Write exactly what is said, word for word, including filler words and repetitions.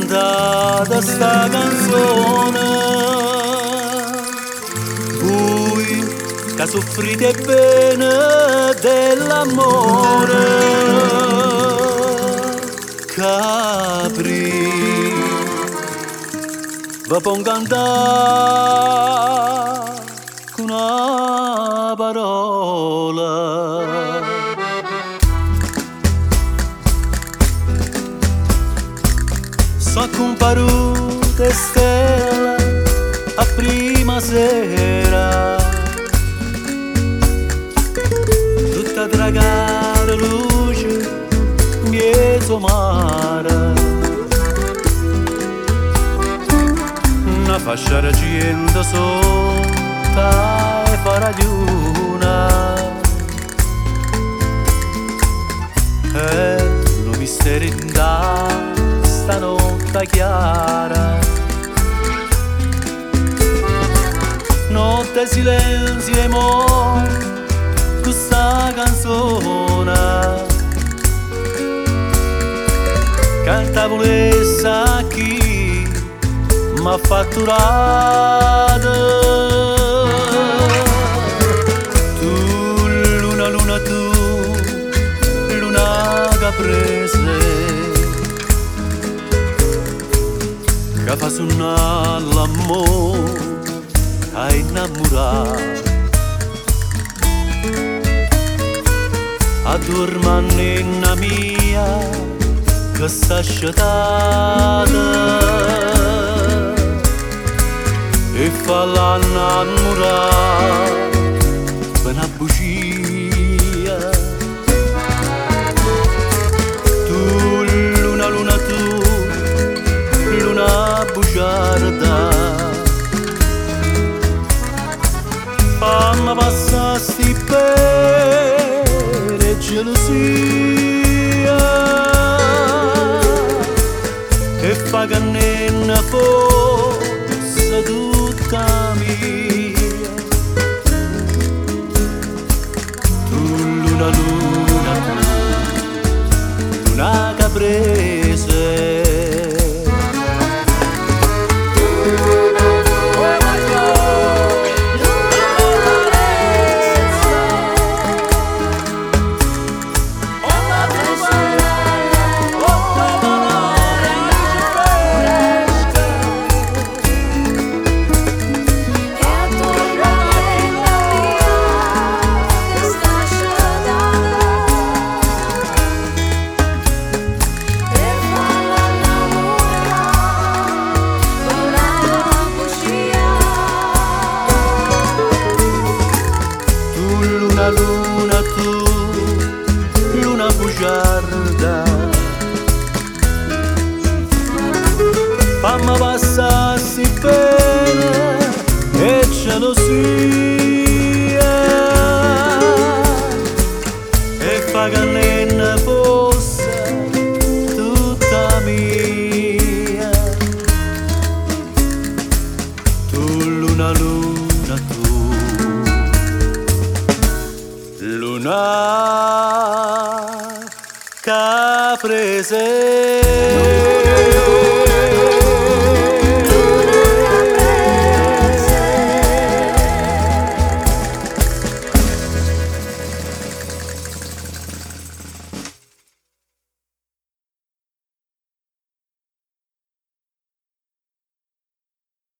cantata sta canzone, voi che soffrite bene dell'amore, capri va pon cantare con una parola. So comparute stelle a prima sera, tutta tragare luce mezzo mare, una fascia raggiunta sotto e farà di una, e un mistero in da stanotte chiara, notte silenzio e mo questa canzone canta volesse a chi m'ha fatturato. Tu luna luna tu luna caprese che fa suonare l'amore a innamorare, addormando mia che sta sciatata e fa l'annamorare per una bugia. Tu luna luna tu luna bugiarda, fammi passare sti per gelosia e fa che ne fosse tutta mia. Tu luna luna luna caprese, luna luna tu luna bugiarda, fammi passare sti pene e gelosia e fa che ne fosse tutta mia. Tu luna luna tu luna caprese.